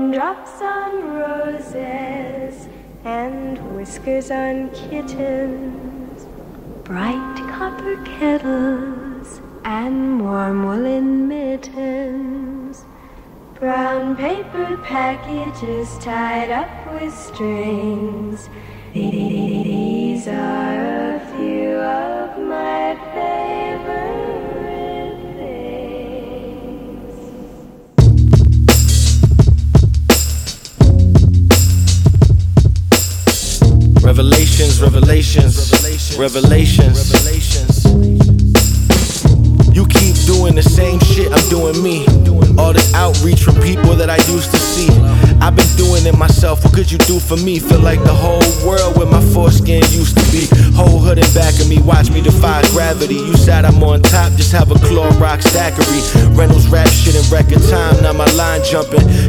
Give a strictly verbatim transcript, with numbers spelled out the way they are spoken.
raindrops on roses and whiskers on kittens, bright copper kettles and warm woolen mittens, brown paper packages tied up with strings. These are a few of my favorite things. Revelations, revelations, revelations, revelations. You keep doing the same shit, I'm doing me. All this outreach from people that I used to see. I've been doing it myself, what could you do for me? Feel like the whole world where my foreskin used to be. Whole hood in back of me, watch me defy gravity. You said I'm on top, just have a claw rock stackery. Reynolds rap shit in record time, now my line jumping.